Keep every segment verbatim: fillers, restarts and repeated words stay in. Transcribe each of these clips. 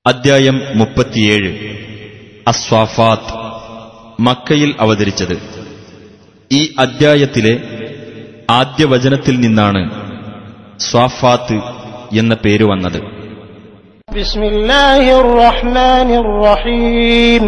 അദ്ധ്യായം മുപ്പത്തിയേഴ്. അസ്വാഫാത്ത്. മക്കയിൽ അവതരിച്ചത്. ഈ അദ്ധ്യായത്തിലെ ആദ്യ വചനത്തിൽ നിന്നാണ് സ്വാഫാത്ത് എന്ന പേര് വന്നത്. ബിസ്മില്ലാഹിർ റഹ്മാനിർ റഹീം.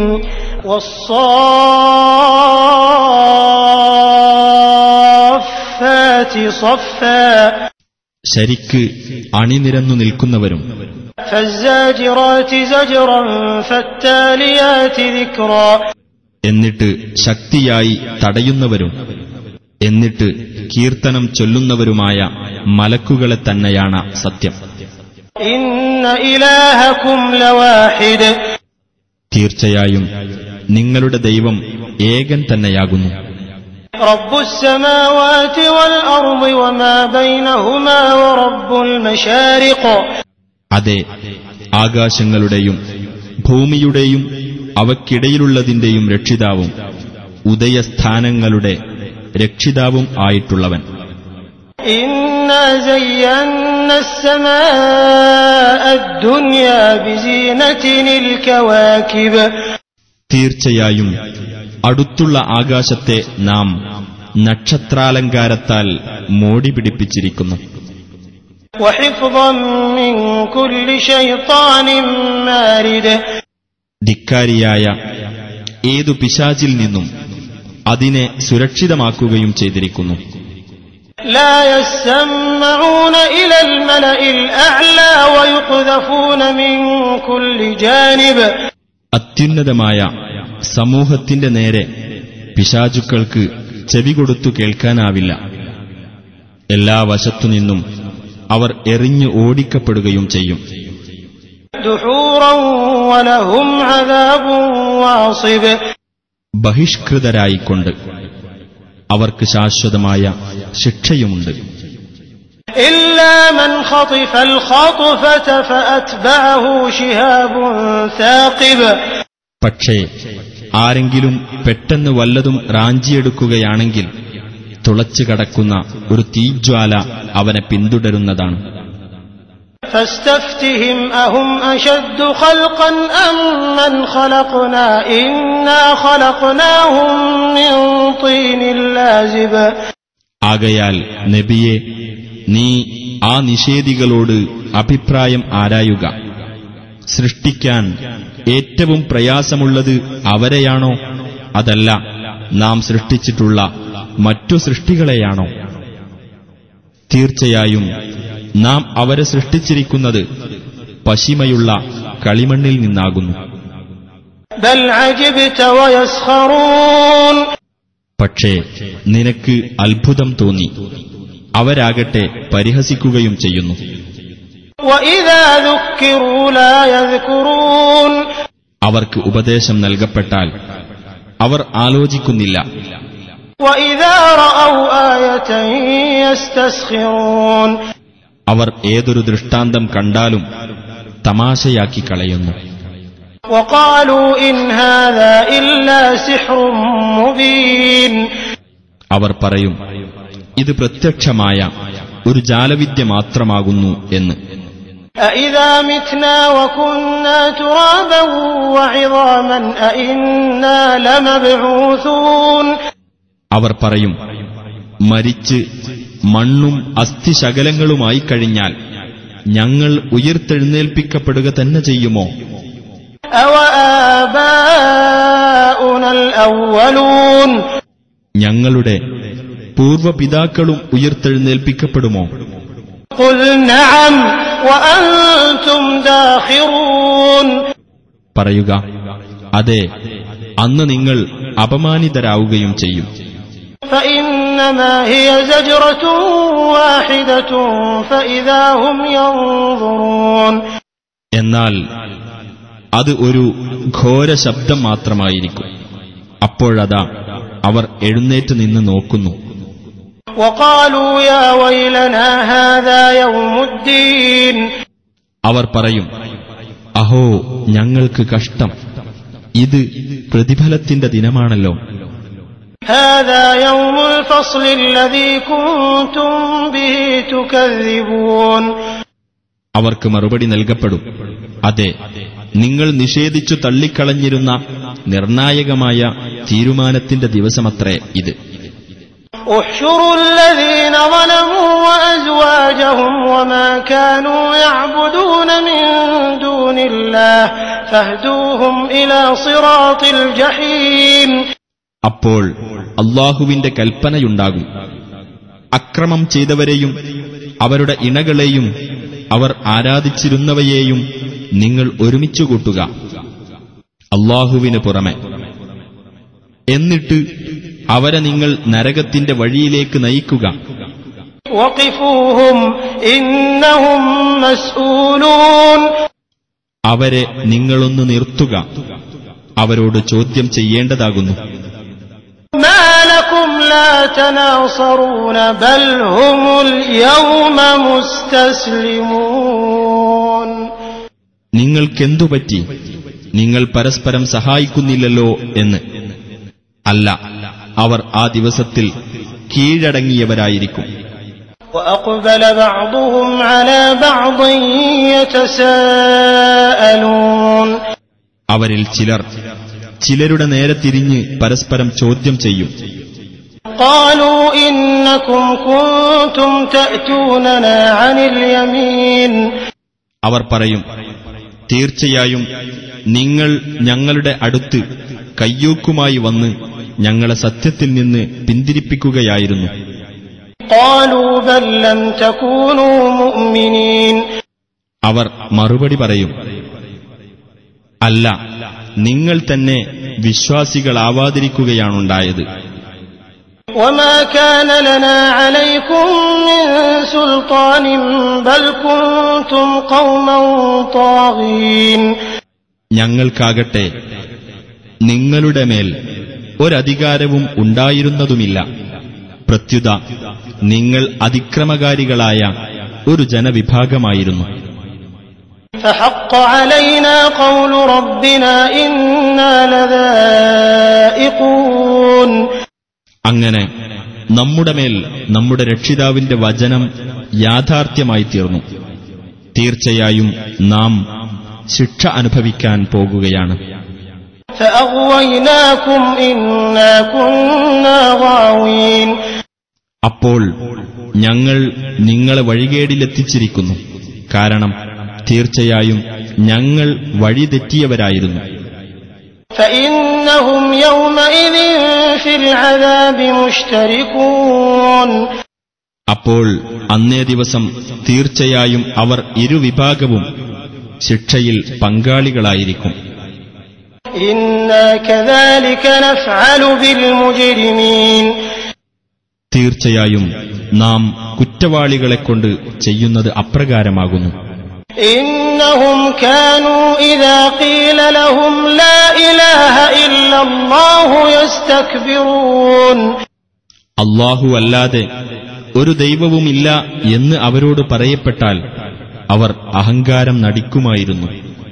വസ്സാഫാത്തി സഫ്ഫാ. ശരിക്ക് അണിനിരന്നു നിൽക്കുന്നവരും ഫസ്സാജിറാത്തി സജ്റൻ ഫത്താലിയാതി ദിക്റാ. എന്നിട്ട് ശക്തിയായി തടയുന്നവരും എന്നിട്ട് കീർത്തനം ചൊല്ലുന്നവരുമായ മലക്കുകളെ തന്നെയാണ് സത്യം. ഇന്ന ഇലാഹകും ലവാഹിദ്. തീർച്ചയായും നിങ്ങളുടെ ദൈവം ഏകൻ തന്നെയാകുന്നു. റബ്ബുസ് സമാവാതി വൽ അർളി വമാ ബൈനഹുമാ വറബ്ബുൽ മശാരിഖ്. അതെ, ആകാശങ്ങളുടെയും ഭൂമിയുടെയും അവയ്ക്കിടയിലുള്ളതിന്റെയും രക്ഷിതാവും ഉദയസ്ഥാനങ്ങളുടെ രക്ഷിതാവും ആയിട്ടുള്ളവൻ. ഇന്നാ സയ്യന്നസ് സമാഅദ് ദുനിയാ ബിസീനതിനിൽ കവാകിബ്. തീർച്ചയായും അടുത്തുള്ള ആകാശത്തെ നാം നക്ഷത്രാലങ്കാരത്താൽ മോടി പിടിപ്പിച്ചിരിക്കുന്നു. വഹിഫ്ദൻ മിൻ കുല്ലി ശൈത്താനിൻ മാരിദ്. ധിക്കാരിയായ ഏതു പിശാചിൽ നിന്നും അതിനെ സുരക്ഷിതമാക്കുകയും ചെയ്തിരിക്കുന്നു. ലാ യസ്മഊന ഇലൽ മലഇൽ അഅ്ലാ വയുഖ്ദഫൂന മിൻ കുല്ലി ജാനിബ്. അത്യുന്നതമായ സമൂഹത്തിന്റെ നേരെ പിശാചുക്കൾക്ക് ചെവികൊടുത്തു കേൾക്കാനാവില്ല. എല്ലാ വശത്തുനിന്നും അവർ എറിഞ്ഞു ഓടിക്കപ്പെടുകയും ചെയ്യും. ദുഹൂറൻ വലഹും അദാബുൻ വാസിബ്. ബഹിഷ്കൃതരായിക്കൊണ്ട് അവർക്ക് ശാശ്വതമായ ശിക്ഷയുമുണ്ട്. ഇല്ലാ മൻ ഖതിഫൽ ഖത്ഫത ഫഅത്ബഅഹു ശിഹാബുൻ സാഖിബ്. പക്ഷേ ആരെങ്കിലും പെട്ടെന്ന് വല്ലതും റാഞ്ചിയെടുക്കുകയാണെങ്കിൽ തുളച്ചു കടക്കുന്ന ഒരു തീജ്വാല അവനെ പിന്തുടരുന്നതാണ്. ഫസ്തഫ്തിഹിം അഹും അശദ്ദു ഖൽഖൻ അമ്മൻ ഖലഖ്നാ ഇന്നാ ഖലഖ്നാഹും മിൻ തീനിൽ ലാസിബ്. ആകയാൽ നബിയെ, നീ ആ നിഷേധികളോട് അഭിപ്രായം ആരായുക. സൃഷ്ടിക്കാൻ ഏറ്റവും പ്രയാസമുള്ളത് അവരെയാണോ, അതല്ല നാം സൃഷ്ടിച്ചിട്ടുള്ള മറ്റു സൃഷ്ടികളെയാണോ? തീർച്ചയായും നാം അവരെ സൃഷ്ടിച്ചിരിക്കുന്നത് പശിമയുള്ള കളിമണ്ണിൽ നിന്നാകുന്നു. ബൽ അജിബ്ത വയസ്ഖറൂൻ. പക്ഷേ നിനക്ക് അത്ഭുതം തോന്നി, അവരാകട്ടെ പരിഹസിക്കുകയും ചെയ്യുന്നു. വഇദാ ദുക്കിറൂ ലാ യദ്കുറൂൻ. അവർക്ക് ഉപദേശം നൽകപ്പെട്ടാൽ അവർ ആലോചിക്കുന്നില്ല. വഇദാ റഅൗ ആയതൻ യസ്തസ്ഖിറൂൻ. അവർ ഏതൊരു ദൃഷ്ടാന്തം കണ്ടാലും തമാശയാക്കി കളയുന്നു. വഖാലൂ ഇൻ ഹാദാ ഇല്ലാ സിഹ്റുൻ മുബീൻ. അവർ പറയും, ഇത് പ്രത്യക്ഷമായ ഒരു ജാലവിദ്യ മാത്രമാകുന്നു എന്ന്. അഇദാ മിത്നാ വകുന്നാ തുറാബൻ വഇദാമൻ അഇന്നാ ലമബ്ഊസൂൻ. അവർ പറയും, മരിച്ച് മണ്ണും അസ്ഥിശകലങ്ങളുമായി കഴിഞ്ഞാൽ ഞങ്ങൾ ഉയിർത്തെഴുന്നേൽപ്പിക്കപ്പെടുക തന്നെ ചെയ്യുമോ? അവ ആബാഉനൽ അവ്വലൂൻ. ഞങ്ങളുടെ പൂർവപിതാക്കളും ഉയിർത്തെഴുന്നേൽപ്പിക്കപ്പെടുമോ? ഖുൽ നഅം വഅൻതും ദാഖിറൂൻ. പറയുക, അതെ, അന്ന് നിങ്ങൾ അപമാനിതരാവുകയും ചെയ്യും. فإنما هي زجرة واحدة فإذا هم ينظرون. എന്നാൽ അത് ഒരു ഘോര ശബ്ദം മാത്രമായിരിക്കും. അപ്പോഴതാ അവർ എഴുന്നേറ്റ് നിന്ന് നോക്കുന്നു. وقالوا يا ويلنا هذا يوم الدين. അവർ പറയും, അഹോ, ഞങ്ങൾക്ക് കഷ്ടം, ഇത് പ്രതിഫലത്തിന്റെ ദിനമാണല്ലോ. هذا يوم الفصل الذي كنتم به تكذبون. അവർക്ക് മറുപടി നൽകപ്പെടും, അതെ, നിങ്ങൾ നിഷേധിച്ചു തള്ളിക്കളഞ്ഞിരുന്ന നിർണായകമായ തീരുമാനത്തിന്റെ ദിവസമത്രേ ഇത്. احشروا الذين ظلموا وأزواجهم وما كانوا يعبدون من دون الله فاهدوهم إلى صراط الجحيم. അപ്പോൾ അല്ലാഹുവിന്റെ കൽപ്പനയുണ്ടാകും, അക്രമം ചെയ്തവരെയും അവരുടെ ഇണകളെയും അവർ ആരാധിച്ചിരുന്നവയെയും നിങ്ങൾ ഒരുമിച്ചു കൂട്ടുക അല്ലാഹുവിന് പുറമെ, എന്നിട്ട് അവരെ നിങ്ങൾ നരകത്തിന്റെ വഴിയിലേക്ക് നയിക്കുക. വഖിഫൂഹും ഇന്നഹും മസ്ഊലൂൻ. അവരെ നിങ്ങളൊന്ന് നിർത്തുക, അവരോട് ചോദ്യം ചെയ്യേണ്ടതാകുന്നു. മാ ലകും ലാ തനാസറൂന ബൽ ഹുമുൽ യൗമ മുസ്തസ്ലിമൂൻ. നിങ്ങൾക്കെന്തുപറ്റി, നിങ്ങൾ പരസ്പരം സഹായിക്കുന്നില്ലല്ലോ എന്ന്. അല്ല, അവർ ആ ദിവസത്തിൽ കീഴടങ്ങിയവരായിരിക്കും. وأقبل بعضهم على بعض يتساءلون. അവരിൽ ചിലർ ചിലരുടെ നേരെ തിരിഞ്ഞ് പരസ്പരം ചോദ്യം ചെയ്യും. قالوا إنكم كنتم تأتوننا عن اليمين. അവർ പറയും, തീർച്ചയായും നിങ്ങൾ ഞങ്ങളുടെ അടുത്ത് കയ്യൂക്കുമായി വന്ന് ഞങ്ങളെ സത്യത്തിൽ നിന്ന് പിന്തിരിപ്പിക്കുകയായിരുന്നു. قالوا بل لم تكونوا مؤمنين. അവർ മറുപടി പറയും, അല്ല, നിങ്ങൾ തന്നെ വിശ്വാസികളാവാതിരിക്കുകയാണുണ്ടായത്. وما كان لنا عليكم من سلطان بل كنتم قوما طاغين. ഞങ്ങൾക്കാകട്ടെ നിങ്ങളുടെ മേൽ ഒരധികാരവും ഉണ്ടായിരുന്നതുമില്ല. പ്രത്യുത നിങ്ങൾ അതിക്രമകാരികളായ ഒരു ജനവിഭാഗമായിരുന്നു. فحق علينا قول ربنا إنا لذائقون. അങ്ങനെ നമ്മുടെ മേൽ നമ്മുടെ രക്ഷിതാവിന്റെ വചനം യാഥാർത്ഥ്യമായി തീർന്നു. തീർച്ചയായും നാം ശിക്ഷ അനുഭവിക്കാൻ പോകുകയാണ്. فأغويناكم إنا كنا غاوين. അപ്പോൾ ഞങ്ങൾ നിങ്ങളെ വഴികേടിലെത്തിച്ചിരിക്കുന്നു, കാരണം തീർച്ചയായും ഞങ്ങൾ വഴിതെറ്റിയവരായിരുന്നു. فإنهم يومئذ في العذاب مشتركون. അപ്പോൾ അന്നേ ദിവസം തീർച്ചയായും അവർ ഇരുവിഭാഗവും ശിക്ഷയിൽ പങ്കാളികളായിരിക്കും. إنا كذلك نفعل بالمجرمين. തീർച്ചയായും നാം കുറ്റവാളികളെക്കൊണ്ട് ചെയ്യുന്നത് അപ്രകാരമാകുന്നു. إنهم كانوا إذا قيل لهم لا إله إلا الله يستكبرون. അല്ലാഹു അല്ലാതെ ഒരു ദൈവവുമില്ല എന്ന് അവരോട് പറയപ്പെട്ടാൽ അവർ അഹങ്കാരം നടിക്കുമായിരുന്നു.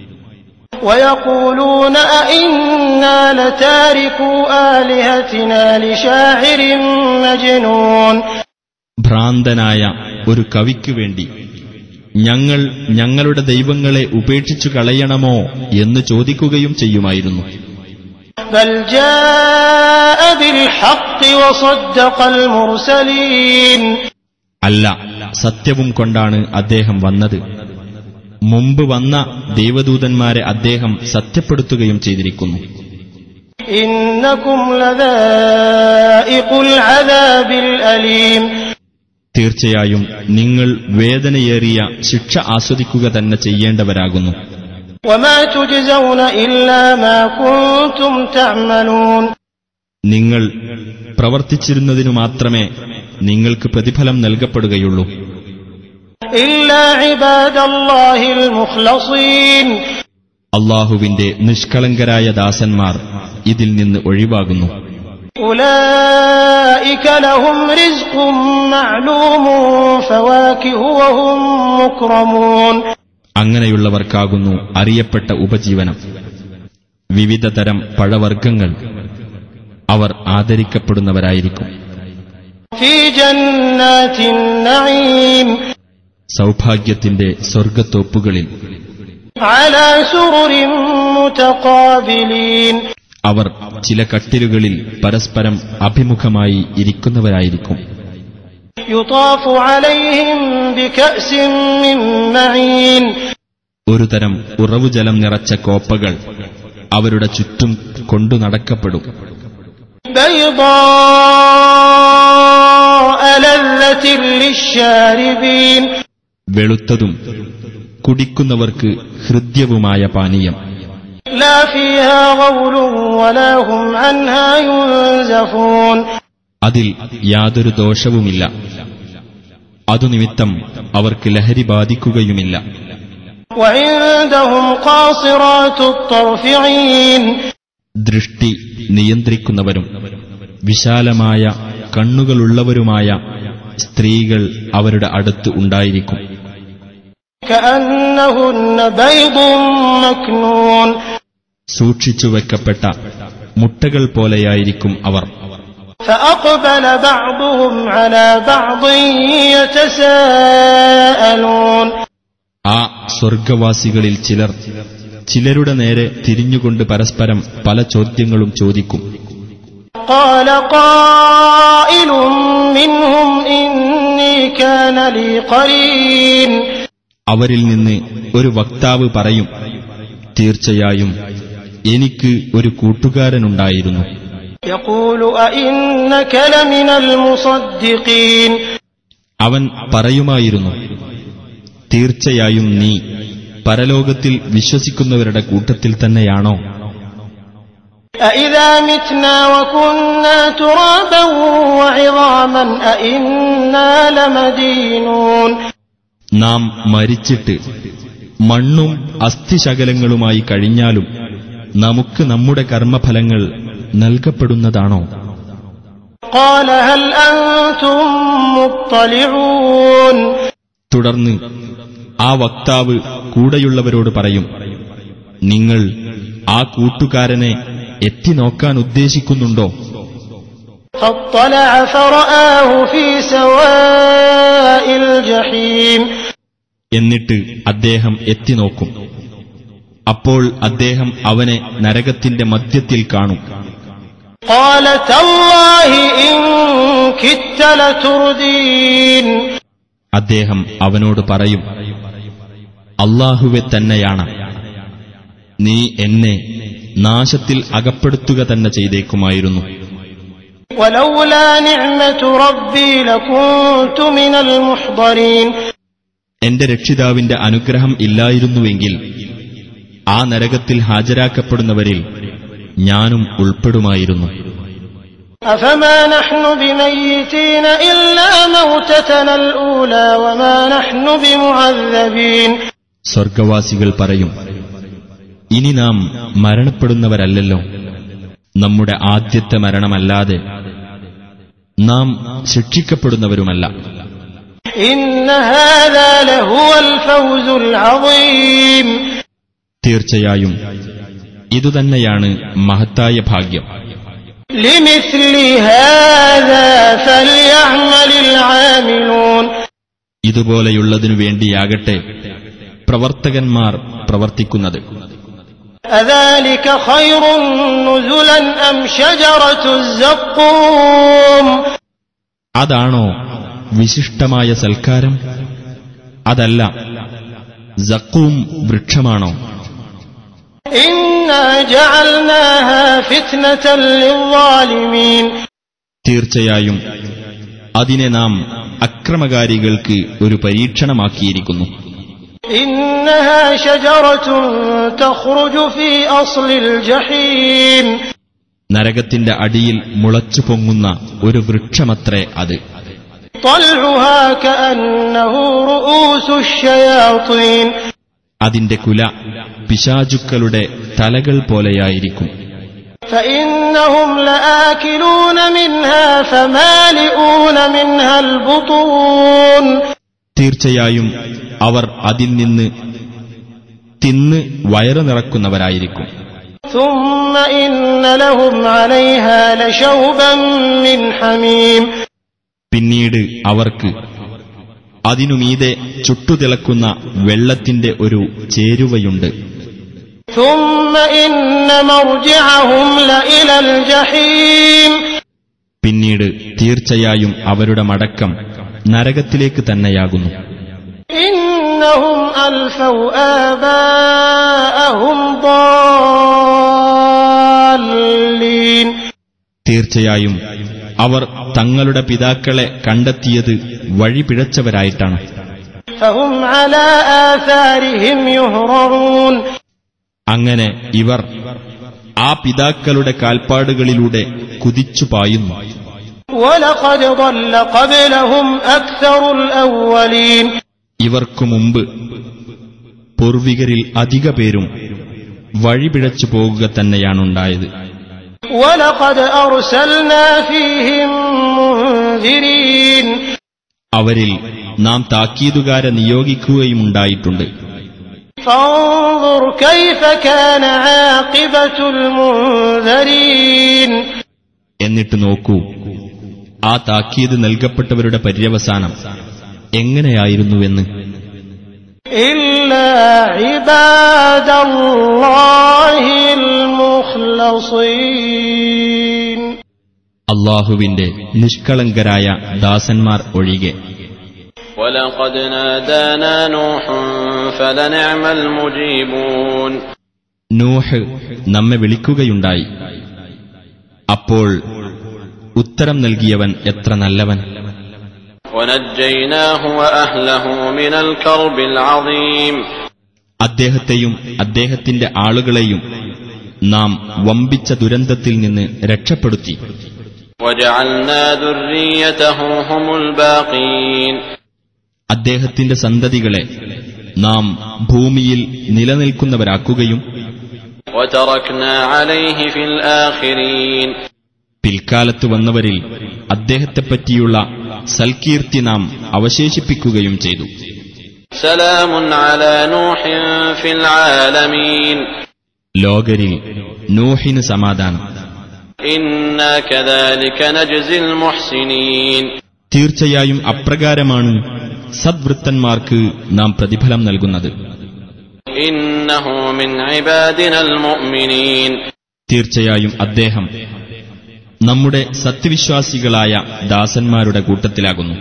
ويقولون أئنا لتاركو آلهتنا لشاعر مجنون. ഭ്രാന്തനായ ഒരു കവിക്കു വേണ്ടി ഞങ്ങൾ ഞങ്ങളുടെ ദൈവങ്ങളെ ഉപേക്ഷിച്ചു കളയണമോ എന്ന് ചോദിക്കുകയും ചെയ്യുമായിരുന്നു. بل جاء بالحق وصدق المرسلين. അല്ല, സത്യവും കൊണ്ടാണ് അദ്ദേഹം വന്നത്. മുമ്പ് വന്ന ദേവദൂതന്മാരെ അദ്ദേഹം സത്യപ്പെടുത്തുകയും ചെയ്തിരിക്കുന്നു. إنكم لذائق العذاب الأليم. തീർച്ചയായും നിങ്ങൾ വേദനയേറിയ ശിക്ഷ ആസ്വദിക്കുക തന്നെ ചെയ്യേണ്ടവരാകുന്നു. وما تجزون إلا ما كنتم تعملون. നിങ്ങൾ പ്രവർത്തിച്ചിരുന്നതിനു മാത്രമേ നിങ്ങൾക്ക് പ്രതിഫലം നൽകപ്പെടുകയുള്ളൂ. إلا عباد الله المخلصين. അല്ലാഹുവിന്റെ നിഷ്കളങ്കരായ ദാസന്മാർ ഇതിൽ നിന്ന് ഒഴിവാകുന്നു. أولئك لهم رزق معلوم فواكه وهم مكرمون. അങ്ങനെയുള്ളവർക്കാകുന്നു അറിയപ്പെട്ട ഉപജീവനം, വിവിധ തരം പഴവർഗ്ഗങ്ങൾ, അവർ ആദരിക്കപ്പെടുന്നവരായിരിക്കും. في جنات النعيم. സൗഭാഗ്യത്തിന്റെ സ്വർഗ്ഗത്തോപ്പുകളിൽ على سرر متقابلين അവർ ചില കട്ടിലുകളിൽ പരസ്പരം അഭിമുഖമായി ഇരിക്കുന്നവരായിരിക്കും. يطاف عليهم بكأس من معين ഒരു തരം ഉറവുജലം നിറച്ച കോപ്പകൾ അവരുടെ ചുറ്റും കൊണ്ടു നടക്കപ്പെടും. بيضاء لذة للشاربين വെളുത്തതും കുടിക്കുന്നവർക്ക് ഹൃദ്യവുമായ പാനീയം. لا فيها غول ولا هم عنها ينزفون അതിൽ യാതൊരു ദോഷവുമില്ല, അതുനിമിത്തം അവർക്ക് ലഹരി ബാധിക്കുകയുമില്ല. وعندهم قاصرات الطرف عين ദൃഷ്ടി നിയന്ത്രിക്കുന്നവരും വിശാലമായ കണ്ണുകളുള്ളവരുമായ സ്ത്രീകൾ അവരുടെ അടുത്ത് ഉണ്ടായിരിക്കും. كأنهن بيض مكنون സൂക്ഷിച്ചുവെക്കപ്പെട്ട മുട്ടകൾ പോലെയായിരിക്കും അവർ. فأقبل بعضهم على بعض يتساءلون ആ സ്വർഗവാസികളിൽ ചിലർ ചിലരുടെ നേരെ തിരിഞ്ഞുകൊണ്ട് പരസ്പരം പല ചോദ്യങ്ങളും ചോദിക്കും. قال قائل منهم إني كان لي قرين അവരിൽ നിന്ന് ഒരു വക്താവ് പറയും, തീർച്ചയായും എനിക്ക് ഒരു കൂട്ടുകാരനുണ്ടായിരുന്നു. يقول أئنك لمن المصدقين അവൻ പറയുമായിരുന്നു, തീർച്ചയായും നീ പരലോകത്തിൽ വിശ്വസിക്കുന്നവരുടെ കൂട്ടത്തിൽ തന്നെയാണോ? أإذا متنا وكنا ترابا وعظاما أإنا لمدينون നാം മരിച്ചിട്ട് മണ്ണും അസ്ഥിശകലങ്ങളുമായി കഴിഞ്ഞാലും നമുക്ക് നമ്മുടെ കർമ്മഫലങ്ങൾ നൽകപ്പെടുന്നതാണോ? قال هل أنتم مطلعون തുടർന്ന് ആ വക്താവ് കൂടെയുള്ളവരോട് പറയും, നിങ്ങൾ ആ കൂട്ടുകാരനെ എത്തിനോക്കാൻ ഉദ്ദേശിക്കുന്നുണ്ടോ? فاطلع فرآه في سواء الجحيم എന്നിട്ട് അദ്ദേഹം എത്തിനോക്കും. അപ്പോൾ അദ്ദേഹം അവനെ നരകത്തിന്റെ മധ്യത്തിൽ കാണും. قال تالله إن كدت لتردين അദ്ദേഹം അവനോട് പറയും, അല്ലാഹുവെ തന്നെയാണ്, നീ എന്നെ നാശത്തിൽ അകപ്പെടുത്തുക തന്നെ ചെയ്തേക്കുമായിരുന്നു. ولولا نعمة ربي لكنت من المحضرين എന്റെ രക്ഷിതാവിന്റെ അനുഗ്രഹം ഇല്ലായിരുന്നുവെങ്കിൽ ആ നരകത്തിൽ ഹാജരാക്കപ്പെടുന്നവരിൽ ഞാനും ഉൾപ്പെടുമായിരുന്നു. أفما نحن بميتين إلا موتتنا الأولى وما نحن بمعذبين സ്വർഗവാസികൾ പറയും, ഇനി നാം മരണപ്പെടുന്നവരല്ലല്ലോ, നമ്മുടെ ആദ്യത്തെ മരണമല്ലാതെ നാം ശിക്ഷിക്കപ്പെടുന്നവരുമല്ല. إن هذا لهو الفوز العظيم തീർച്ചയായും ഇതുതന്നെയാണ് മഹത്തായ ഭാഗ്യം. لمثل هذا فليعمل العاملون ഇതുപോലെയുള്ളതിനു വേണ്ടിയാകട്ടെ പ്രവർത്തകന്മാർ പ്രവർത്തിക്കുന്നത്. أذلك خير نزلا أم شجرة الزقوم അതാണോ വിശിഷ്ടമായ സൽക്കാരം? അതല്ല സഖൂം വൃക്ഷമാണോ? إنا جعلناها فتنة للظالمين തീർച്ചയായും അതിനെ നാം അക്രമകാരികൾക്ക് ഒരു പരീക്ഷണമാക്കിയിരിക്കുന്നു. إنها شجرة تخرج في أصل الجحيم നരകത്തിന്റെ അടിയിൽ മുളച്ചു പൊങ്ങുന്ന ഒരു വൃക്ഷമത്രേ അത്. طلعها كأنه رؤوس الشياطين അതിന്റെ കുല പിശാചുക്കളുടെ തലകൾ പോലെയായിരിക്കും. فإنهم لآكلون منها فمالئون منها البطون തീർച്ചയായും അവർ അതിൽ നിന്ന് തിന്ന് വയറ് നിറക്കുന്നവരായിരിക്കും. ثم إن لهم عليها لشوبا من حميم പിന്നീട് അവർക്ക് അതിനുമീതെ ചുട്ടുതിളക്കുന്ന വെള്ളത്തിന്റെ ഒരു ചേരുവയുണ്ട്. ثم إن مرجعهم لإلى الجحيم പിന്നീട് തീർച്ചയായും അവരുടെ മടക്കം നരകത്തിലേക്ക് തന്നെയാകുന്നു. إنهم ألفوا آباءهم ضالين തീർച്ചയായും അവർ തങ്ങളുടെ പിതാക്കളെ കണ്ടെത്തിയത് വഴിപിഴച്ചവരായിട്ടാണ്. فهم على آثارهم يهرعون അങ്ങനെ ഇവർ ആ പിതാക്കളുടെ കാൽപ്പാടുകളിലൂടെ കുതിച്ചു പായുന്നു. وَلَقَدْ ضَلَّ قَبْلَهُمْ أَكْثَرُ الْأَوَّلِينَ ഇവർക്കു മുമ്പ് പൂർവികരിൽ അധിക പേരും വഴിപിഴച്ചു പോകുക തന്നെയാണുണ്ടായത്. وَلَقَدْ أَرْسَلْنَا فِيهِمْ مُنذِرِينَ അവരിൽ നാം താക്കീതുകാരെ നിയോഗിക്കുകയുമുണ്ടായിട്ടുണ്ട്. فانظر كيف كان عاقبة المنذرين എന്നിട്ട് നോക്കൂ, ആ താക്കീത് നൽകപ്പെട്ടവരുടെ പര്യവസാനം എങ്ങനെയായിരുന്നുവെന്ന്. إلا عباد الله المخلصين അല്ലാഹുവിന്റെ നിഷ്കളങ്കരായ ദാസന്മാർ ഒഴികെ. وَلَقَدْ نَادَانَا نُوحٌ فَلَنِعْمَ الْمُجِيبُونَ നൂഹ് നമ്മെ വിളിക്കുകയുണ്ടായി. അപ്പോൾ ഉത്തരം നൽകിയവൻ എത്ര നല്ലവൻ. وَنَجَّيْنَاهُ وَأَهْلَهُ مِنَ الْكَرْبِ الْعَظِيمِ അദ്ദേഹത്തെയും അദ്ദേഹത്തിന്റെ ആളുകളെയും നാം വമ്പിച്ച ദുരന്തത്തിൽ നിന്ന് രക്ഷപ്പെടുത്തി. وَجَعَلْنَا ذُرِّيَّتَهُ هُمُ الْبَاقِينَ അദ്ദേഹത്തിന്റെ സന്തതികളെ നാം ഭൂമിയിൽ നിലനിൽക്കുന്നവരാക്കുകയും وَتَرَكْنَا عَلَيْهِ فِي الْآخِرِينَ പിൽക്കാലത്ത് വന്നവരിൽ അദ്ദേഹത്തെപ്പറ്റിയുള്ള സൽകീർത്തി നാം അവശേഷിപ്പിക്കുകയും ചെയ്തു. سَلَامٌ عَلَى نُوحٍ فِي الْعَالَمِينَ ലോകരിൽ നൂഹിന് സമാധാനം. إِنَّا كَذَلِكَ نَجْزِي الْمُحْسِنِينَ തീർച്ചയായും അപ്രകാരമാണ് സദ്വൃത്തന്മാർക്ക് നാം പ്രതിഫലം നൽകുന്നത്. إِنَّهُ مِنْ عِبَادِنَا الْمُؤْمِنِينَ തീർച്ചയായും അദ്ദേഹം നമ്മുടെ സത്യവിശ്വാസികളായ ദാസന്മാരുടെ കൂട്ടത്തിലാകുന്നു.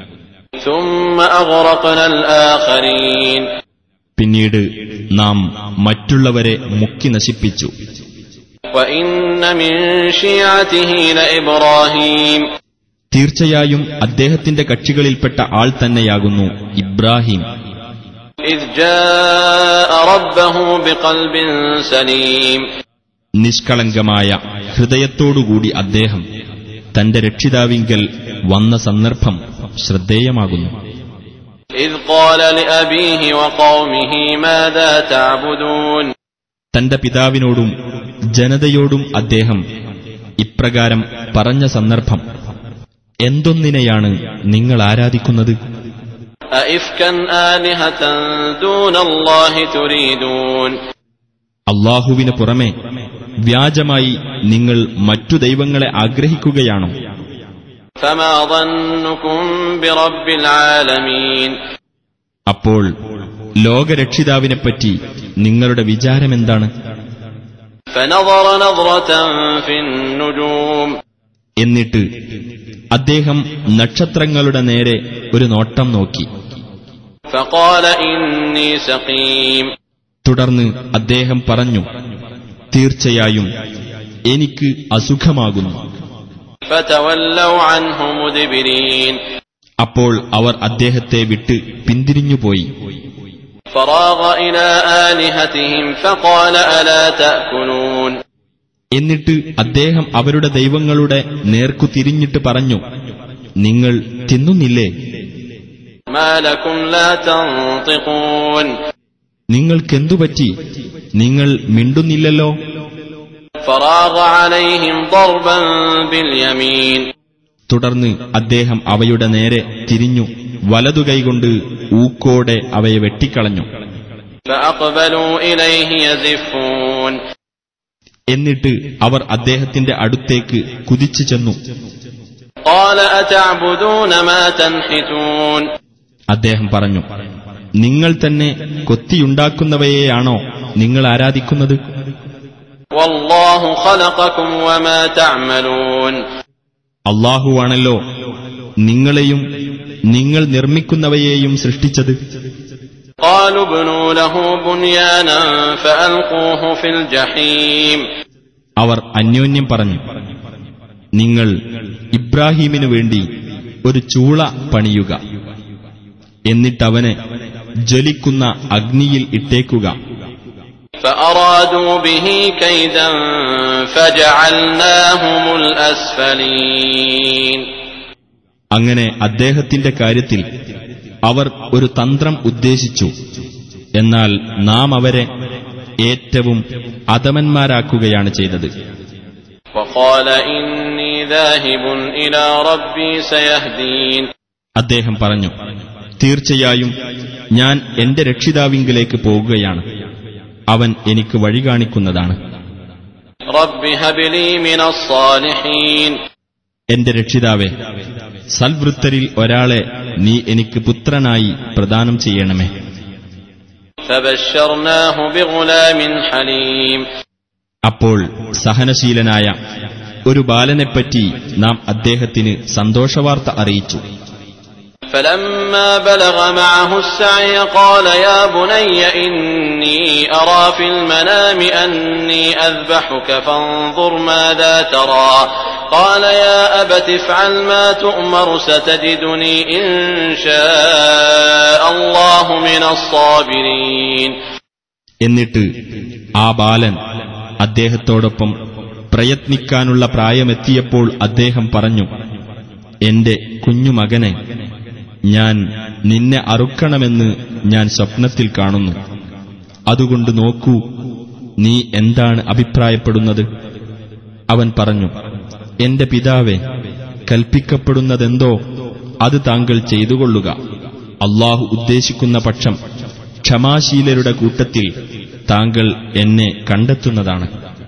ثُمَّ أَغْرَقْنَا الْآخَرِينَ പിന്നീട് നാം മറ്റുള്ളവരെ മുക്കി നശിപ്പിച്ചു. وَإِنَّ مِنْ شِيعَتِهِ لَإِبْرَاهِيمَ തീർച്ചയായും അദ്ദേഹത്തിന്റെ കക്ഷികളിൽപ്പെട്ട ആൾ തന്നെയാകുന്നു ഇബ്രാഹിം. إِذْ جَاءَ رَبَّهُ بِقَلْبٍ سَلِيمٍ നിഷ്കളങ്കമായ ഹൃദയത്തോടുകൂടി അദ്ദേഹം തന്റെ രക്ഷിതാവിങ്കൽ വന്ന സന്ദർഭം ശ്രദ്ധേയമാകുന്നു. إِذْ قَالَ لِأَبِيهِ وَقَوْمِهِ مَاذَا تَعْبُدُونَ തന്റെ പിതാവിനോടും ജനതയോടും അദ്ദേഹം ഇപ്രകാരം പറഞ്ഞ സന്ദർഭം, എന്തൊന്നിനെയാണ് നിങ്ങൾ ആരാധിക്കുന്നത്? أَإِفْكًا آلِهَةً دُونَ اللَّهِ تُرِيدُونَ അല്ലാഹുവിന് പുറമെ വ്യാജമായി നിങ്ങൾ മറ്റു ദൈവങ്ങളെ ആഗ്രഹിക്കുകയാണോ? فَمَا ظَنُّكُمْ بِرَبِّ الْعَالَمِينَ അപ്പോൾ ലോകരക്ഷിതാവിനെപ്പറ്റി നിങ്ങളുടെ വിചാരമെന്താണ്? فَنَظَرَ نَظْرَةً فِي النُّجُومِ എന്നിട്ട് അദ്ദേഹം നക്ഷത്രങ്ങളുടെ നേരെ ഒരു നോട്ടം നോക്കി. فَقَالَ إِنِّي سَقِيمٌ തുടർന്ന് അദ്ദേഹം പറഞ്ഞു, തീർച്ചയായും എനിക്ക് അസുഖമാകുന്നു. فَتَوَلَّوْا عَنْهُ مُدْبِرِينَ അപ്പോൾ അവർ അദ്ദേഹത്തെ വിട്ട് പിന്തിരിഞ്ഞുപോയി. فَرَاغَ إِلَى آلِهَتِهِمْ فَقَالَ أَلَا تَأْكُلُونَ എന്നിട്ട് അദ്ദേഹം അവരുടെ ദൈവങ്ങളുടെ നേർക്കു തിരിഞ്ഞിട്ട് പറഞ്ഞു, നിങ്ങൾ തിന്നുന്നില്ലേ? مَا لَكُمْ لَا تَنطِقُونَ നിങ്ങൾക്കെന്തുപറ്റി? നിങ്ങൾ മിണ്ടുന്നില്ലല്ലോ. فَرَاغَ عَلَيْهِمْ ضَرْبًا بِالْيَمِينِ തുടർന്ന് അദ്ദേഹം അവയുടെ നേരെ തിരിഞ്ഞു വലതുകൈകൊണ്ട് ഊക്കോടെ അവയെ വെട്ടിക്കളഞ്ഞു. فَأَقْبَلُوا إِلَيْهِ يَزِفُّونَ എന്നിട്ട് അവർ അദ്ദേഹത്തിന്റെ അടുത്തേക്ക് കുതിച്ചു ചെന്നു. قَالَ أَتَعْبُدُونَ مَا تَنْحِتُونَ അദ്ദേഹം പറഞ്ഞു, നിങ്ങൾ തന്നെ കൊത്തിയുണ്ടാക്കുന്നവയെയാണോ നിങ്ങൾ ആരാധിക്കുന്നത്? വല്ലാഹു ഖലഖകും വമാ തഅമലൂൻ. അല്ലാഹുവാണല്ലോ നിങ്ങളെയും നിങ്ങൾ നിർമ്മിക്കുന്നവയെയും സൃഷ്ടിച്ചത്. ഖാലുബ്നൂ ലഹു ബുൻയാനൻ ഫഅൽഖൂഹു ഫിൽ ജഹീം. അവർ അന്യോന്യം പറഞ്ഞു, നിങ്ങൾ ഇബ്രാഹീമിനു വേണ്ടി ഒരു ചൂള പണിയുക, എന്നിട്ടവനെ ജ്വലിക്കുന്ന അഗ്നിയിൽ ഇട്ടേക്കുക. ഫഅറാദൂ ബിഹി കൈദൻ ഫജഅൽനാഹുമുൽ അസ്ഫലീൻ. അങ്ങനെ അദ്ദേഹത്തിന്റെ കാര്യത്തിൽ അവർ ഒരു തന്ത്രം ഉദ്ദേശിച്ചു, എന്നാൽ നാം അവരെ ഏറ്റവും അധമന്മാരാക്കുകയാണ് ചെയ്തത്. വഖാല ഇന്നി ദാഹിബുൻ ഇലാ റബ്ബി സയഹ്ദീൻ. അദ്ദേഹം പറഞ്ഞു, തീർച്ചയായും ഞാൻ എന്റെ രക്ഷിതാവിങ്കലേക്ക് പോകുകയാണ്, അവൻ എനിക്ക് വഴി കാണിക്കുന്നതാണ്. റബ്ബി ഹബ്ലി മിനസ് സാലിഹീൻ. എന്റെ രക്ഷിതാവേ, സൽവൃത്തരിൽ ഒരാളെ നീ എനിക്ക് പുത്രനായി പ്രദാനം ചെയ്യണമേ. ഫബശ്ശർനാഹു ബിഗുലാമിൻ ഹലീം. അപ്പോൾ സഹനശീലനായ ഒരു ബാലനെപ്പറ്റി നാം അദ്ദേഹത്തിന് സന്തോഷവാർത്ത അറിയിച്ചു. فلما بلغ معه السعي قال يا بني إني أرى في المنام أني أذبحك فانظر ماذا ترى قال يا أبت افعل ما تؤمر ستجدني إن شاء الله من الصابرين. എന്നിട്ട് ആ ബാലൻ അദ്ദേഹത്തോടൊപ്പം പ്രയത്നിക്കാനുള്ള പ്രായമെത്തിയപ്പോൾ അദ്ദേഹം പറഞ്ഞു, എന്റെ കുഞ്ഞുമകനെ, ഞാൻ നിന്നെ അറുക്കണമെന്ന് ഞാൻ സ്വപ്നത്തിൽ കാണുന്നു. അതുകൊണ്ട് നോക്കൂ, നീ എന്താണ് അഭിപ്രായപ്പെടുന്നത്? അവൻ പറഞ്ഞു, എന്റെ പിതാവേ, കൽപ്പിക്കപ്പെടുന്നതെന്തോ അത് താങ്കൾ ചെയ്തുകൊള്ളുക. അല്ലാഹു ഉദ്ദേശിക്കുന്ന പക്ഷം ക്ഷമാശീലരുടെ കൂട്ടത്തിൽ താങ്കൾ എന്നെ കണ്ടെത്തുന്നതാണ്.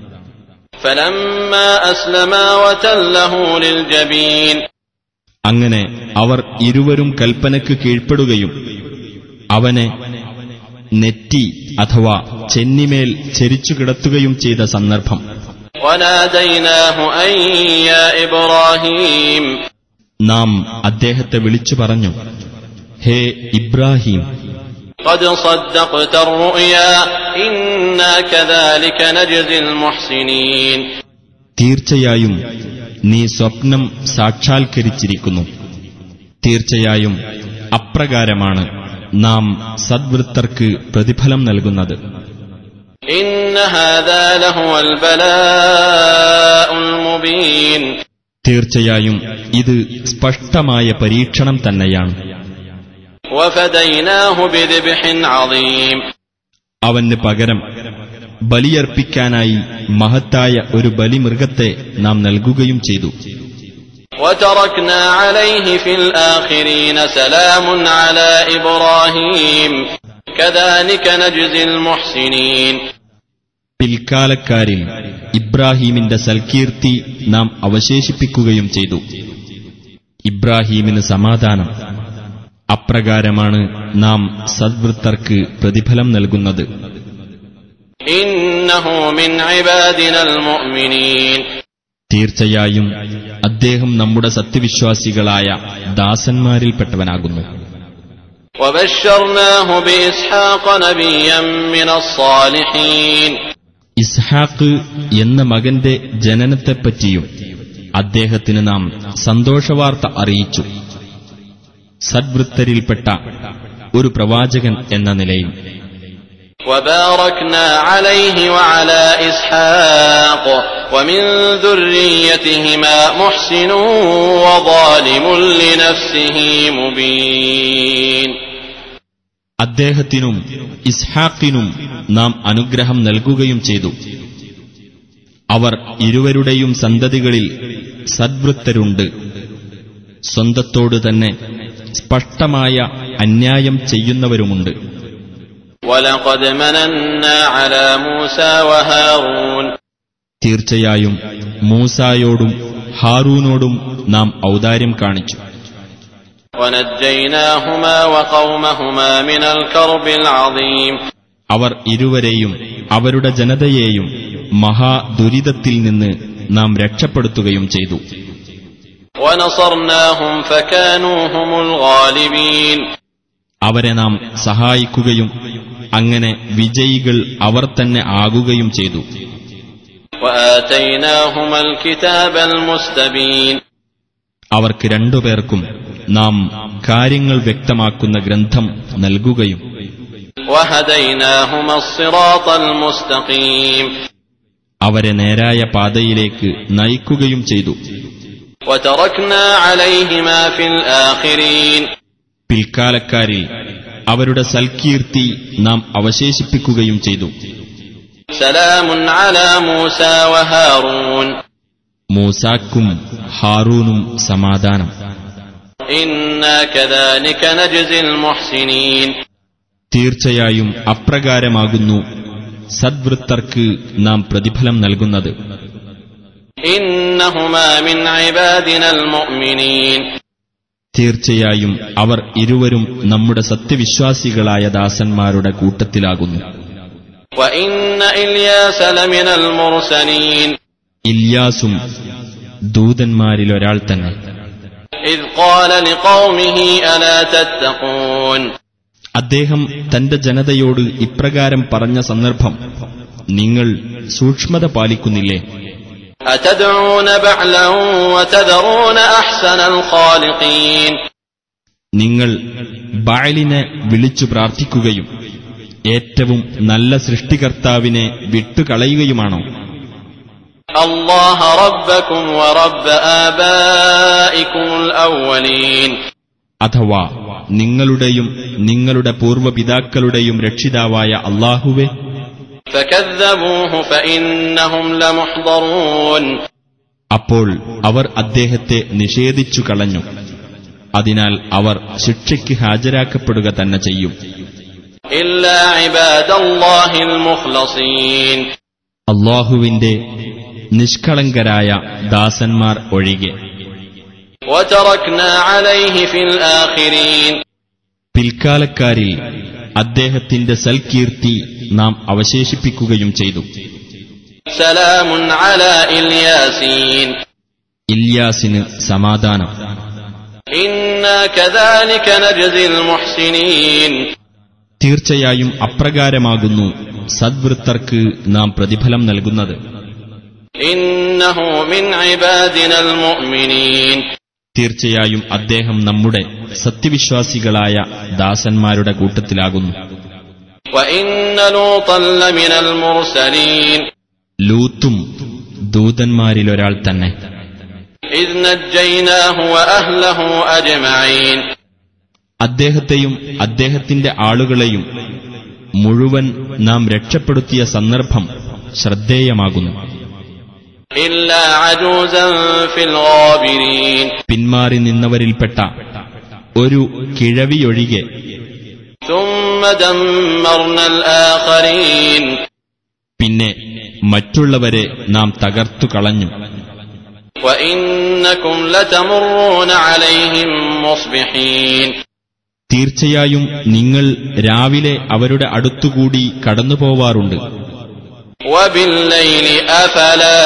فلما أسلما وتله للجبين. അങ്ങനെ അവർ ഇരുവരും കൽപ്പനയ്ക്ക് കീഴ്പ്പെടുകയും അവനെ നെറ്റി അഥവാ ചെന്നിമേൽ ചെരിച്ചു കിടത്തുകയും ചെയ്ത സന്ദർഭം. وَنَادَيْنَاهُ أَن يَا إِبْرَاهِيمُ. നാം അദ്ദേഹത്തെ വിളിച്ചു പറഞ്ഞു, ഹേ ഇബ്രാഹിം, قَدْ صَدَّقْتَ الرُّؤْيَا إِنَّا كَذَلِكَ نَجْزِي الْمُحْسِنِينَ. തീർച്ചയായും നീ സ്വപ്നം സാക്ഷാത്കരിച്ചിരിക്കുന്നു. തീർച്ചയായും അപ്രകാരമാണ് നാം സദ്വൃത്തർക്ക് പ്രതിഫലം നൽകുന്നത്. إِنَّ هَذَا لَهُوَ الْبَلَاءُ الْمُبِينُ. തീർച്ചയായും ഇത് സ്പഷ്ടമായ പരീക്ഷണം തന്നെയാണ്. وَفَدَيْنَاهُ بِذِبْحٍ عَظِيمٍ. അവന് പകരം ബലിയർപ്പിക്കാനായി മഹത്തായ ഒരു ബലിമൃഗത്തെ നാം നൽകുകയും ചെയ്തു. وَتَرَكْنَا عَلَيْهِ فِي الْآخِرِينَ سَلَامٌ عَلَى إِبْرَاهِيمَ كَذَلِكَ نَجْزِي الْمُحْسِنِينَ. പിൽക്കാലക്കാരിൽ ഇബ്രാഹീമിന്റെ സൽകീർത്തി നാം അവശേഷിപ്പിക്കുകയും ചെയ്തു. ഇബ്രാഹീമിന് സമാധാനം. അപ്രകാരമാണ് നാം സദ്വൃത്തർക്ക് പ്രതിഫലം നൽകുന്നത്. ഇന്നഹു മിൻ ഇബാദിനൽ മുഅ്മിനീൻ. തീർച്ചയായും അദ്ദേഹം നമ്മുടെ സത്യവിശ്വാസികളായ ദാസന്മാരിൽപ്പെട്ടവനാകുന്നു. വബശ്ശർനാഹു ബിഇസ്ഹാഖ നബിയ്യൻ മിനസ് സാലിഹീൻ. ഇസ്ഹാഖ് എന്ന മകന്റെ ജനനത്തെപ്പറ്റിയും അദ്ദേഹത്തിന് നാം സന്തോഷവാർത്ത അറിയിച്ചു, സദ്വൃത്തരിൽപ്പെട്ട ഒരു പ്രവാചകൻ എന്ന നിലയിൽ. وباركنا عليه وعلى إسحاق ومن ذريتهما محسن وظالم لنفسه مبين. അദ്ദേഹത്തിനും ഇസ്ഹാഖിനും നാം അനുഗ്രഹം നൽകുകയും ചെയ്തു. അവർ ഇരുവരുടെയും സന്തതികളിൽ സദ്വൃത്തരുണ്ട്, സ്വന്തത്തോട് തന്നെ സ്പഷ്ടമായ അന്യായം ചെയ്യുന്നവരുമുണ്ട്. وَلَقَدْ مَنَنَّا عَلَى مُوسَى وَهَارُونَ. തീർച്ചയായും മൂസായോടും ഹാറൂനോടും നാം ഔദാര്യം കാണിച്ചു. وَنَجَّيْنَاهُمَا وَقَوْمَهُمَا مِنَ الْكَرْبِ الْعَظِيمِ അവർ ഇരുവരെയും അവരുടെ ജനതയെയും മഹാദുരിതത്തിൽ നിന്ന് നാം രക്ഷപ്പെടുത്തുകയും ചെയ്തു. وَنَصَرْنَاهُمْ فَكَانُوا هُمُ الْغَالِبِينَ അവരെ നാം സഹായിക്കുകയും അങ്ങനെ വിജയികൾ അവർ തന്നെ ആകുകയും ചെയ്തു. وَآتَيْنَاهُمَا الْكِتَابَ الْمُسْتَبِينَ അവർക്ക് രണ്ടുപേർക്കും നാം കാര്യങ്ങൾ വ്യക്തമാക്കുന്ന ഗ്രന്ഥം നൽകുകയും وَهَدَيْنَاهُمَا الصِّرَاطَ الْمُسْتَقِيمَ അവരെ നേരായ പാതയിലേക്ക് നയിക്കുകയും ചെയ്തു. وَتَرَكْنَا عَلَيْهِمَا فِي الْآخِرِينَ പിൽക്കാലക്കാരിൽ അവരുടെ സൽകീർത്തി നാം അവശേഷിപ്പിക്കുകയും ചെയ്തു. سَلَامٌ عَلَى مُوسَى وَهَارُونَ മൂസാക്കും ഹാറൂനും സമാധാനം. إِنَّا كَذَلِكَ نَجْزِي الْمُحْسِنِينَ തീർച്ചയായും അപ്രകാരമാകുന്നു സദ്വൃത്തർക്ക് നാം പ്രതിഫലം നൽകുന്നത്. إِنَّهُمَا مِنْ عِبَادِنَا الْمُؤْمِنِينَ തീർച്ചയായും അവർ ഇരുവരും നമ്മുടെ സത്യവിശ്വാസികളായ ദാസന്മാരുടെ കൂട്ടത്തിലാകുന്നു. وَإِنَّ إِلْيَاسَ لَمِنَ الْمُرْسَلِينَ ഇല്യാസും ദൂതന്മാരിലൊരാൾ തന്നെ. إِذْ قَالَ لِقَوْمِهِ أَلَا تَتَّقُونَ അദ്ദേഹം തന്റെ ജനതയോട് ഇപ്രകാരം പറഞ്ഞ സന്ദർഭം, നിങ്ങൾ സൂക്ഷ്മത പാലിക്കുന്നില്ലേ? أَتَدْعُونَ بَعْلًا وَتَذَرُونَ أَحْسَنَ الْخَالِقِينَ നിങ്ങൾ ബഅലിനെ വിളിച്ചു പ്രാർത്ഥിക്കുകയും ഏറ്റവും നല്ല സൃഷ്ടികർത്താവിനെ വിട്ടുകളയുകയുമാണോ? اللَّهَ رَبَّكُمْ وَرَبَّ آبَائِكُمُ الْأَوَّلِينَ അഥവാ നിങ്ങളുടെയും നിങ്ങളുടെ പൂർവ്വപിതാക്കളുടെയും രക്ഷിതാവായ അല്ലാഹുവേ, فَكَذَّبُوهُ فَإِنَّهُمْ لَمُحْضَرُونَ അപ്പോൾ അവർ അദ്ദേഹത്തെ നിഷേധിച്ചു കളഞ്ഞു. അതിനാൽ അവർ ശിക്ഷയ്ക്ക് ഹാജരാക്കപ്പെടുക തന്നെ ചെയ്യും. إِلَّا عِبَادَ اللَّهِ الْمُخْلَصِينَ അല്ലാഹുവിന്റെ നിഷ്കളങ്കരായ ദാസന്മാർ ഒഴികെ. وَتَرَكْنَا عَلَيْهِ فِي الْآخِرِينَ പിൽക്കാലക്കാരിൽ അദ്ദേഹത്തിന്റെ സൽകീർത്തി നാം അവശേഷിപ്പിക്കുകയും ചെയ്തു. سَلَامٌ عَلَى إِلْيَاسِينَ ഇല്യാസിന് സമാധാനം. إِنَّا كَذَلِكَ نَجْزِي الْمُحْسِنِينَ തീർച്ചയായും അപ്രകാരമാകുന്നു സദ്വൃത്തർക്ക് നാം പ്രതിഫലം നൽകുന്നത്. إِنَّهُ مِنْ عِبَادِنَا الْمُؤْمِنِينَ തീർച്ചയായും അദ്ദേഹം നമ്മുടെ സത്യവിശ്വാസികളായ ദാസന്മാരുടെ കൂട്ടത്തിലാകുന്നു. وَإِنَّ لُوطًا لَّمِنَ الْمُرْسَلِينَ ലൂത്തും ദൂതന്മാരിലൊരാൾ തന്നെ. إِذْ نَجَّيْنَاهُ وَأَهْلَهُ أَجْمَعِينَ അദ്ദേഹത്തെയും അദ്ദേഹത്തിന്റെ ആളുകളെയും മുഴുവൻ നാം രക്ഷപ്പെടുത്തിയ സന്ദർഭം ശ്രദ്ധേയമാകുന്നു. إِلَّا عَجُوزًا فِي الْغَابِرِينَ പിന്മാറി നിന്നവരിൽപ്പെട്ട ഒരു കിഴവിയൊഴികെ. ثُمَّ دَمَّرْنَا الْآخَرِينَ പിന്നെ മറ്റുള്ളവരെ നാം തകർത്തു കളഞ്ഞു. وَإِنَّكُمْ لَتَمُرُّونَ عَلَيْهِمْ مُصْبِحِينَ തീർച്ചയായും നിങ്ങൾ രാവിലെ അവരുടെ അടുത്തുകൂടി കടന്നുപോവാറുണ്ട്. وَبِاللَّيْلِ أَفَلَا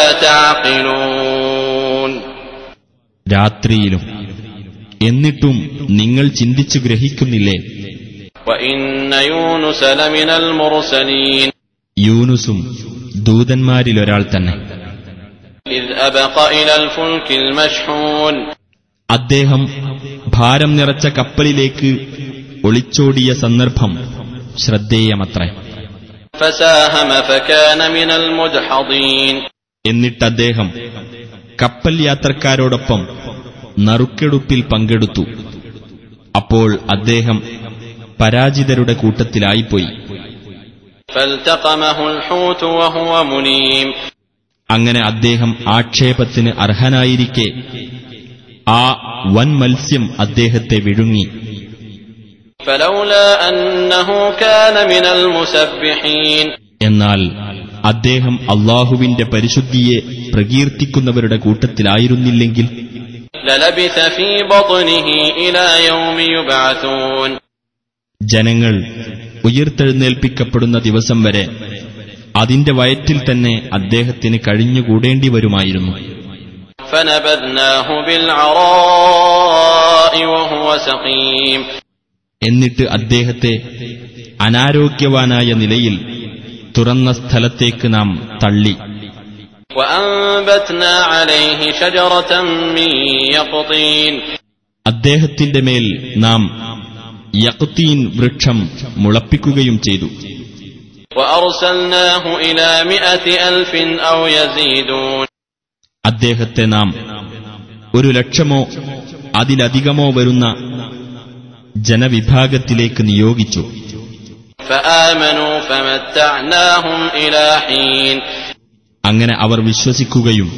تَعْقِلُونَ രാത്രിയിലും. എന്നിട്ടും നിങ്ങൾ ചിന്തിച്ചു ഗ്രഹിക്കുന്നില്ലേ? وَإِنَّ يُونُسَ لَمِنَ الْمُرْسَلِينَ യൂനുസും ദൂതന്മാരിലൊരാൾ തന്നെ. إِذْ أَبَقَ إِلَى الْفُلْكِ الْمَشْحُونِ അദ്ദേഹം ഭാരം നിറച്ച കപ്പലിലേക്ക് ഒളിച്ചോടിയ സന്ദർഭം ശ്രദ്ധേയമത്രേ. فَسَاهَمَ فَكَانَ مِنَ الْمُدْحَضِينَ എന്നിട്ടദ്ദേഹം കപ്പൽ യാത്രക്കാരോടൊപ്പം നറുക്കെടുപ്പിൽ പങ്കെടുത്തു. അപ്പോൾ അദ്ദേഹം പരാജിതരുടെ കൂട്ടത്തിലായിപ്പോയി. فَالْتَقَمَهُ الْحُوتُ وَهُوَ مُلِيمٌ അങ്ങനെ അദ്ദേഹം ആക്ഷേപത്തിന് അർഹനായിരിക്കെ ആ വൻ മത്സ്യം അദ്ദേഹത്തെ വിഴുങ്ങി. فَلَوْلَا أَنَّهُ كَانَ مِنَ الْمُسَبِّحِينَ എന്നാൽ അദ്ദേഹം അല്ലാഹുവിന്റെ പരിശുദ്ധിയെ പ്രകീർത്തിക്കുന്നവരുടെ കൂട്ടത്തിലായിരുന്നില്ലെങ്കിൽ للبث في بطنه إلى يوم يبعثون. ജനങ്ങൾ ഉയിർത്തെഴുന്നേൽപ്പിക്കപ്പെടുന്ന ദിവസം വരെ അതിന്റെ വയറ്റിൽ തന്നെ അദ്ദേഹത്തിന് കഴിഞ്ഞുകൂടേണ്ടി വരുമായിരുന്നു. فنبذناه بالعراء وهو سقيم. എന്നിട്ട് അദ്ദേഹത്തെ അനാരോഗ്യവാനായ നിലയിൽ തുറന്ന സ്ഥലത്തേക്ക് നാം തള്ളി. وأنبتنا عليه شجرة من يقطين. അദ്ദേഹത്തിന്റെ മേൽ നാം യഖ്തീൻ വൃക്ഷം മുളപ്പിക്കുകയും ചെയ്തു. وأرسلناه إلى مئة ألف أو يزيدون. അദ്ദേഹത്തെ നാം ഒരു ലക്ഷമോ അതിലധികമോ വരുന്ന ജനവിഭാഗത്തിലേക്ക് നിയോഗിച്ചു. فآمنوا فمتعناهم إلى حين. അങ്ങനെ അവർ വിശ്വസിക്കുകയും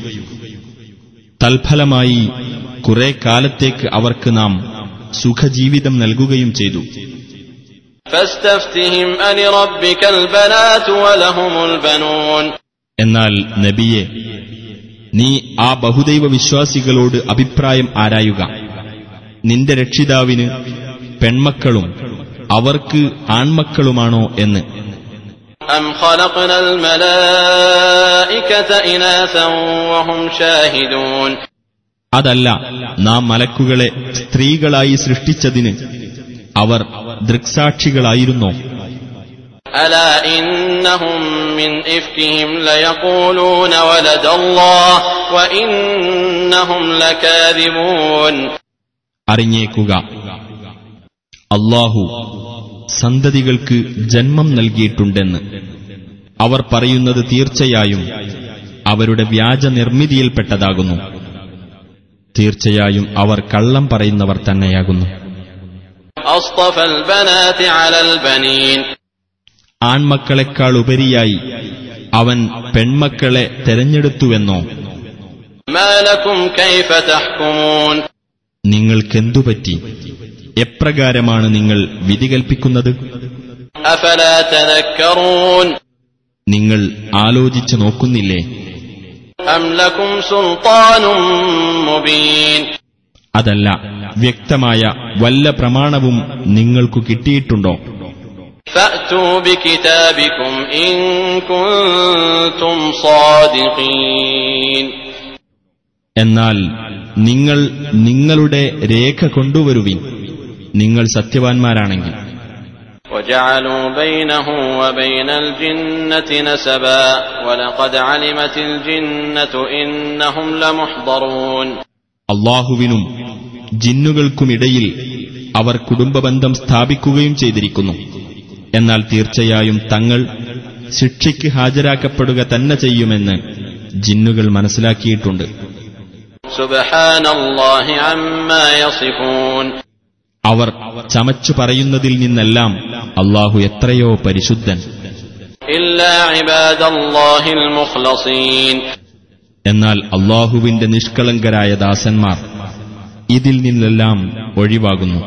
തൽഫലമായി കുറെ കാലത്തേക്ക് അവർക്ക് നാം സുഖജീവിതം നൽകുകയും ചെയ്തു. فاستفتهم ألربك البنات ولهم البنون. എന്നാൽ നബിയെ, നീ ആ ബഹുദൈവ വിശ്വാസികളോട് അഭിപ്രായം ആരായുക. നിന്റെ രക്ഷിതാവിന് പെൺമക്കളും അവർക്ക് ആൺമക്കളുമാണോ എന്ന്. أم خلقنا الملائكة إناثا وهم شاهدون. അതല്ല, നാം മലക്കുകളെ സ്ത്രീകളായി സൃഷ്ടിച്ചതിന് അവർ ദൃക്സാക്ഷികളായിരുന്നോ? ألا إنهم من إفكهم ليقولون ولد الله وإنهم لكاذبون. അറിഞ്ഞേക്കുക, അല്ലാഹു സന്തതികൾക്ക് ജന്മം നൽകിയിട്ടുണ്ടെന്ന് അവർ പറയുന്നത് തീർച്ചയായും അവരുടെ വ്യാജ നിർമ്മിതിയിൽപ്പെട്ടതാകുന്നു. തീർച്ചയായും അവർ കള്ളം പറയുന്നവർ തന്നെയാകുന്നു. أصطفى البنات على البنين. ആൺമക്കളെക്കാൾ ഉപരിയായി അവൻ പെൺമക്കളെ തെരഞ്ഞെടുത്തുവെന്നോ? ما لكم كيف تحكمون. നിങ്ങൾക്കെന്തുപറ്റി? എപ്രകാരമാണ് നിങ്ങൾ വിധി കൽപ്പിക്കുന്നത്? أفلا تذكرون. നിങ്ങൾ ആലോചിച്ചു നോക്കുന്നില്ലേ? أم لكم سلطان مبين. അതല്ല, വ്യക്തമായ വല്ല പ്രമാണവും നിങ്ങൾക്കു കിട്ടിയിട്ടുണ്ടോ? فأتوا بكتابكم إن كنتم صادقين. എന്നാൽ നിങ്ങൾ നിങ്ങളുടെ രേഖ കൊണ്ടുവരുവിൻ, നിങ്ങൾ സത്യവാൻമാരാണെങ്കിൽ. وجعلوا بينه وبين الجنة نسبا ولقد علمت الجنة إنهم لمحضرون. അല്ലാഹുവിനും ജിന്നുകൾക്കുമിടയിൽ അവർ കുടുംബബന്ധം സ്ഥാപിക്കുകയും ചെയ്തിരിക്കുന്നു. എന്നാൽ തീർച്ചയായും തങ്ങൾ ശിക്ഷയ്ക്ക് ഹാജരാക്കപ്പെടുക തന്നെ ചെയ്യുമെന്ന് ജിന്നുകൾ മനസ്സിലാക്കിയിട്ടുണ്ട്. സുബ്ഹാനല്ലാഹി അമ്മാ യസിഫൂൻ. അവർ ചമച്ചു പറയുന്നതിൽ നിന്നെല്ലാം അല്ലാഹു എത്രയോ പരിശുദ്ധൻ. ഇല്ലാ ഇബാദല്ലാഹിൽ മുഖ്ലസീൻ. എന്നാൽ അല്ലാഹുവിന്റെ നിഷ്കളങ്കരായ ദാസന്മാർ ഇതിൽ നിന്നെല്ലാം ഒഴിവാകുന്നു.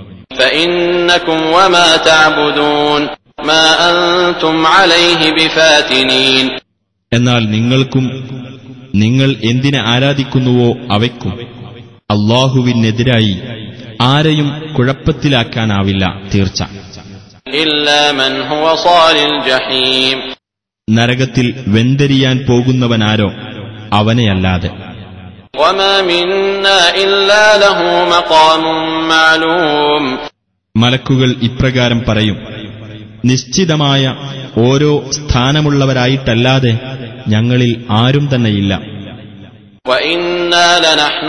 فإنكم وما تعبدون ما أنتم عليه بفاتنين. എന്നാൽ നിങ്ങൾക്കും നിങ്ങൾ എന്തിനെ ആരാധിക്കുന്നുവോ അവയ്ക്കും അല്ലാഹുവിനെതിരായി ആരെയും കുഴപ്പത്തിലാക്കാനാവില്ല തീർച്ച. إلا من هو صال الجحيم. നരകത്തിൽ വെന്തെരിയാൻ പോകുന്നവനാരോ അവനെയല്ലാതെ. وما منا إلا له مقام معلوم. മലക്കുകൾ ഇപ്രകാരം പറയും, നിശ്ചിതമായ ഓരോ സ്ഥാനമുള്ളവരായിട്ടല്ലാതെ ഞങ്ങളിൽ ആരും തന്നെയില്ല. وإنا لنحن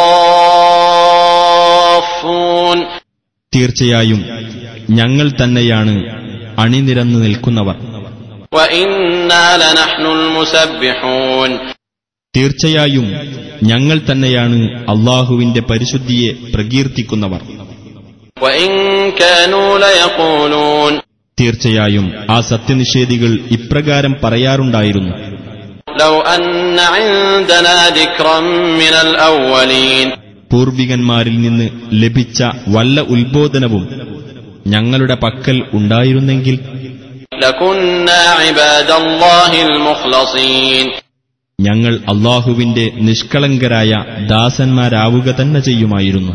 الصافون. തീർച്ചയായും ഞങ്ങൾ തന്നെയാണ് അണിനിരന്നു നിൽക്കുന്നവർ. وإنا لنحن المسبحون. തീർച്ചയായും ഞങ്ങൾ തന്നെയാണ് അല്ലാഹുവിന്റെ പരിശുദ്ധിയെ പ്രകീർത്തിക്കുന്നവർ. وإن كانوا ليقولون. തീർച്ചയായും ആ സത്യനിഷേധികൾ ഇപ്രകാരം പറയാറുണ്ടായിരുന്നു, لو أن عندنا ذكرا من الأولين. പൂർവികന്മാരിൽ നിന്ന് ലഭിച്ച വല്ല ഉത്ബോധനവും ഞങ്ങളുടെ പക്കൽ ഉണ്ടായിരുന്നെങ്കിൽ لكنا عباد الله المخلصين. ഞങ്ങൾ അല്ലാഹുവിന്റെ നിഷ്കളങ്കരായ ദാസന്മാരാവുക തന്നെ ചെയ്യുമായിരുന്നു.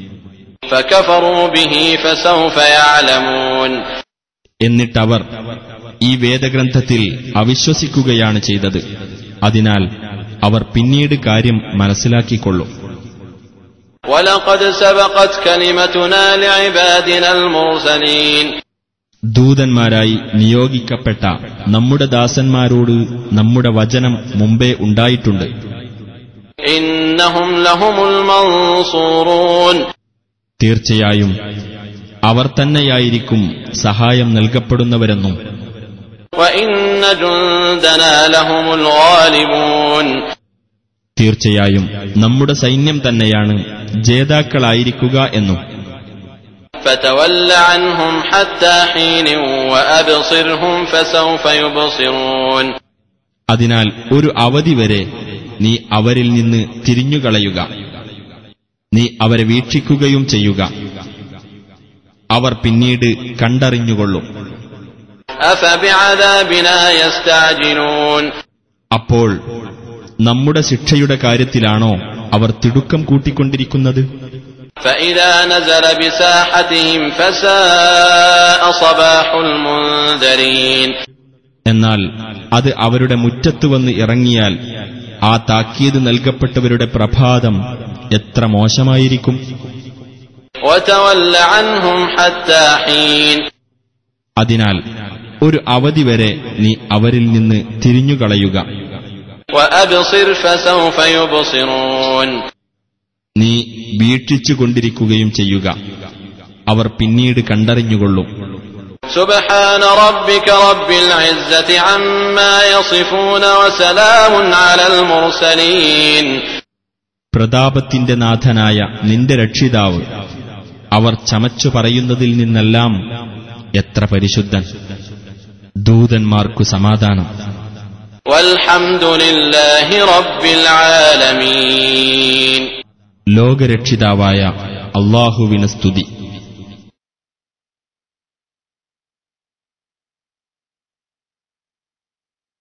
فكفروا به فسوف يعلمون. എന്നിട്ടവർ ഈ വേദഗ്രന്ഥത്തിൽ അവിശ്വസിക്കുകയാണ് ചെയ്തത്. അതിനാൽ അവർ പിന്നീട് കാര്യം മനസ്സിലാക്കിക്കൊള്ളും. وَلَقَدْ سَبَقَتْ كَلِمَتُنَا لِعِبَادِنَا الْمُرْسَلِينَ. ദൂതന്മാരായി നിയോഗിക്കപ്പെട്ട നമ്മുടെ ദാസന്മാരോട് നമ്മുടെ വചനം മുമ്പേ ഉണ്ടായിട്ടുണ്ട്. إِنَّهُمْ لَهُمُ الْمَنْصُورُونَ. തീർച്ചയായും അവർ തന്നെയായിരിക്കും സഹായം നൽകപ്പെടുന്നവരെന്നും وَإِنَّ جُندَنَا لَهُمُ الْغَالِبُونَ. തീർച്ചയായും നമ്മുടെ സൈന്യം തന്നെയാണ് ജേതാക്കളായിരിക്കുക എന്നും. فَتَوَلَّ عَنْهُمْ حَتَّى حِينٍ وَأَبْصِرْهُمْ فَسَوْفَ يُبْصِرُونَ. അതിനാൽ ഒരു അവധി വരെ നീ അവരിൽ നിന്ന് തിരിഞ്ഞുകളയുക. നീ അവരെ വീക്ഷിക്കുകയും ചെയ്യുക. അവർ പിന്നീട് കണ്ടറിഞ്ഞുകൊള്ളും. أَفَبِعَذَابِنَا يَسْتَعْجِلُونَ. അപ്പോൾ നമ്മുടെ ശിക്ഷയുടെ കാര്യത്തിലാണോ അവർ തിടുക്കം കൂട്ടിക്കൊണ്ടിരിക്കുന്നത്? فَإِذَا نَزَلَ بِسَاحَتِهِمْ فَسَاءَ صَبَاحُ الْمُنذَرِينَ. എന്നാൽ അത് അവരുടെ മുറ്റത്ത് വന്ന് ഇറങ്ങിയാൽ ആ താക്കീത് നൽകപ്പെട്ടവരുടെ പ്രഭാതം എത്ര മോശമായിരിക്കും. وَتَوَلَّ عَنْهُمْ حَتَّى حِينٍ. അതിനാൽ ഒരു അവധി വരെ നീ അവരിൽ നിന്ന് തിരിഞ്ഞുകളയുക. وَأَبْصِرْ فَسَوْفَ يُبْصِرُونَ. നീ വീക്ഷിച്ചുകൊണ്ടിരിക്കുകയും ചെയ്യുക. അവർ പിന്നീട് കണ്ടറിഞ്ഞുകൊള്ളും. سبحان ربك رب العزة عما يصفون وسلام على المرسلين. പ്രതാപത്തിന്റെ നാഥനായ നിന്റെ രക്ഷിതാവ് അവർ ചമച്ചു പറയുന്നതിൽ നിന്നെല്ലാം എത്ര പരിശുദ്ധൻ. ദൂതന്മാർക്കു സമാധാനം. والحمد لله رب العالمين. ലോകരക്ഷിതാവായ അല്ലാഹുവിന് സ്തുതി.